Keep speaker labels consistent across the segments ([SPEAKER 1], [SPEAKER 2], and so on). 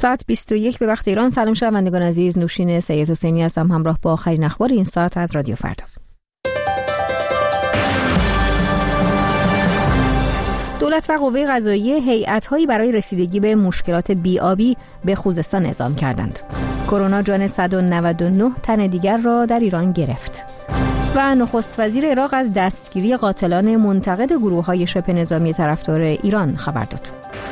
[SPEAKER 1] ساعت 21 به وقت ایران. سلام شنوندگان عزیز، نوشین سید حسینی هستم همراه با آخرین اخبار این ساعت از رادیو فردا. دولت و قوه قضاییه هیئت‌هایی برای رسیدگی به مشکلات بی‌آبی به خوزستان اعزام کردند. کرونا جان 199 تن دیگر را در ایران گرفت. و نخست وزیر عراق از دستگیری قاتلان منتقد گروه‌های شبه نظامی طرفدار ایران خبر داد.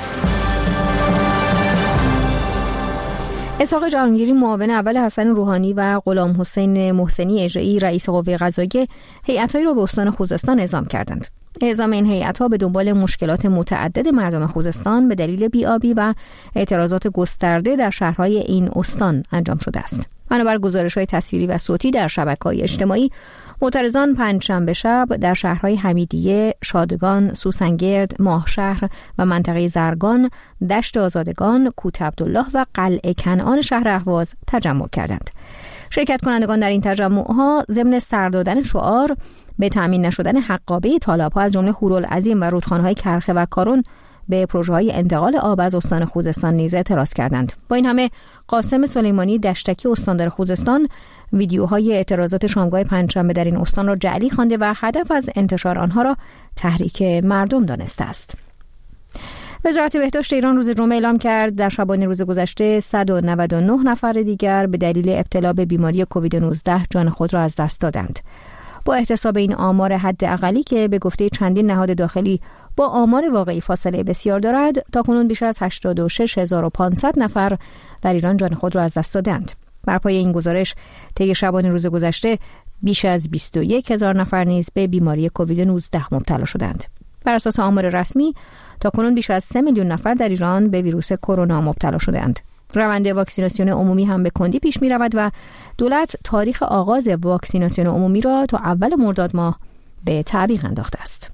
[SPEAKER 1] اسحاق جهانگیری معاون اول حسن روحانی و غلام حسین محسنی اجرایی رئیس قوه قضاییه هیئت‌هایی را به استان خوزستان اعزام کردند. اعزام این هیئت‌ها به دنبال مشکلات متعدد مردم خوزستان به دلیل بی‌آبی و اعتراضات گسترده در شهرهای این استان انجام شده است. بنابر گزارش‌های تصویری و صوتی در شبکه‌های اجتماعی، معترضان پنجشنبه شب در شهرهای حمیدیه، شادگان، سوسنگرد، ماهشهر و منطقه زرگان، دشت آزادگان، کوت عبدالله و قلعه کنعان شهر اهواز تجمع کردند. شرکت کنندگان در این تجمع‌ها ضمن سر دادن شعار به تامین نشدن حقابه تالاب‌ها از جمله هورالعظیم و رودخانه‌های کرخه و کارون به پروژه‌های انتقال آب از استان خوزستان نیز اعتراض کردند. با این همه قاسم سلیمانی دشتکی استاندار خوزستان ویدیوهای اعتراضات شامگاه پنجشنبه در این استان را جعلی خوانده و هدف از انتشار آنها را تحریک مردم دانسته است. وزارت بهداشت ایران روز جمعه اعلام کرد در شبانه روز گذشته 199 نفر دیگر به دلیل ابتلا به بیماری کووید 19 جان خود را از دست دادند. با احتساب این آمار حداقلی که به گفته چندین نهاد داخلی با آمار واقعی فاصله بسیار دارد، تاکنون بیش از 86500 نفر در ایران جان خود را از دست دادند. بر پایه این گزارش طی شبانه روز گذشته بیش از 21000 نفر نیز به بیماری کووید 19 مبتلا شدند. بر اساس آمار رسمی تاکنون بیش از 3 میلیون نفر در ایران به ویروس کرونا مبتلا شدند. روند واکسیناسیون عمومی هم به کندی پیش می رود و دولت تاریخ آغاز واکسیناسیون عمومی را تا اول مرداد ماه به تعویق انداخته است.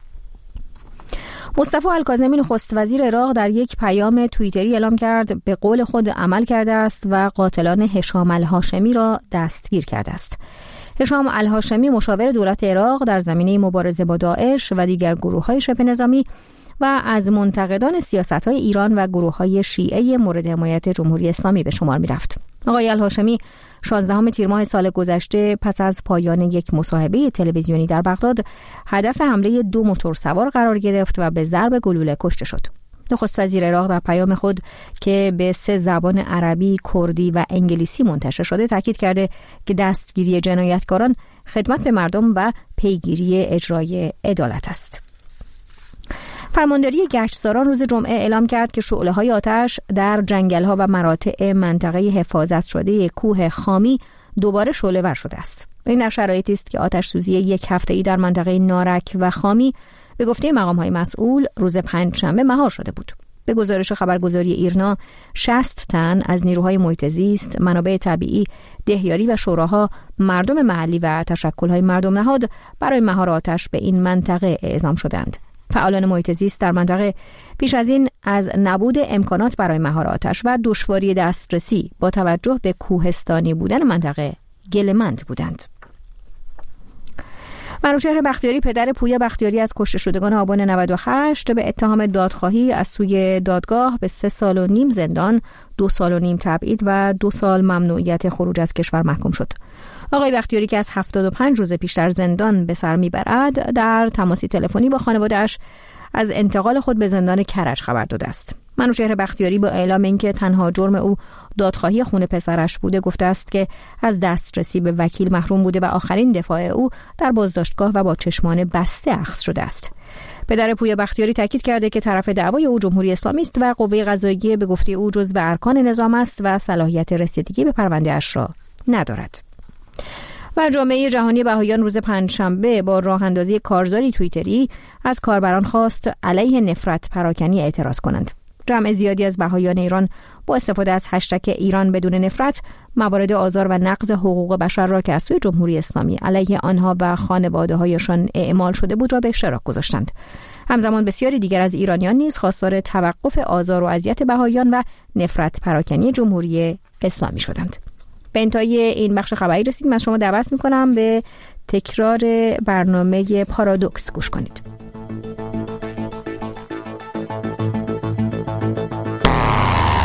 [SPEAKER 1] مصطفی الکاظمی نخست وزیر عراق در یک پیام توییتری اعلام کرد به قول خود عمل کرده است و قاتلان هشام الهاشمی را دستگیر کرده است. هشام الهاشمی مشاور دولت عراق در زمینه مبارزه با داعش و دیگر گروه‌های شبه نظامی و از منتقدان سیاست‌های ایران و گروه‌های شیعه مورد حمایت جمهوری اسلامی به شمار می‌رفت. آقای الهاشمی 16 تیر ماه سال گذشته پس از پایان یک مصاحبه تلویزیونی در بغداد هدف حمله 2 موتورسوار قرار گرفت و به ضرب گلوله کشته شد. نخست وزیر عراق در پیام خود که به 3 زبان عربی، کردی و انگلیسی منتشر شده تاکید کرده که دستگیری جنایتکاران خدمت به مردم و پیگیری اجرای عدالت است. فرمانداری گشتزاران روز جمعه اعلام کرد که شعله‌های آتش در جنگل‌ها و مراتع منطقه حفاظت شده کوه خامی دوباره شعله‌ور شده است. این در شرایطی است که آتش سوزی 1 هفته‌ای در منطقه نارک و خامی به گفته مقام‌های مسئول روز پنجشنبه مهار شده بود. به گزارش خبرگزاری ایرنا 60 تن از نیروهای محیط زیست، منابع طبیعی، دهیاری و شوراها، مردم محلی و تشکل‌های مردم نهاد برای مهار آتش به این منطقه اعزام شدند. فعالان محیط زیست در منطقه پیش از این از نبود امکانات برای مهار آتش و دشواری دسترسی با توجه به کوهستانی بودن منطقه گله‌مند بودند. منوچهر بختیاری پدر پویا بختیاری از کشته شدگان آبان 98 به اتهام دادخواهی از سوی دادگاه به 3 سال و نیم زندان، 2 سال و نیم تبعید و 2 سال ممنوعیت خروج از کشور محکوم شد. آقای بختیاری که از 75 روز پیش در زندان به سر میبرد در تماسی تلفنی با خانواده‌اش از انتقال خود به زندان کرج خبر داده است. منوچهر بختیاری با اعلام اینکه تنها جرم او دادخواهی خون پسرش بوده گفته است که از دسترسی به وکیل محروم بوده و آخرین دفاع او در بازداشتگاه و با چشمان بسته اخذ شده است. پدر پویا بختیاری تاکید کرده که طرف دعوای او جمهوری اسلامی است و قوه قضاییه به گفته او جزو ارکان نظام است و صلاحیت رسیدگی به پرونده اش را ندارد. و جامعه جهانی بهائیان روز پنجشنبه با راه اندازی کارزاری توییتری از کاربران خواست علیه نفرت پراکنی اعتراض کنند. جمع زیادی از بهائیان ایران با استفاده از هشتگ ایران بدون نفرت موارد آزار و نقض حقوق بشر را که از سوی جمهوری اسلامی علیه آنها و خانواده‌هایشان اعمال شده بود را به اشتراک گذاشتند. همزمان بسیاری دیگر از ایرانیان نیز خواستار توقف آزار و اذیت بهائیان و نفرت پراکنی جمهوری اسلامی شدند. به انتهای این بخش خبری رسیدیم. از شما دعوت می‌کنم به تکرار برنامه پارادوکس گوش کنید.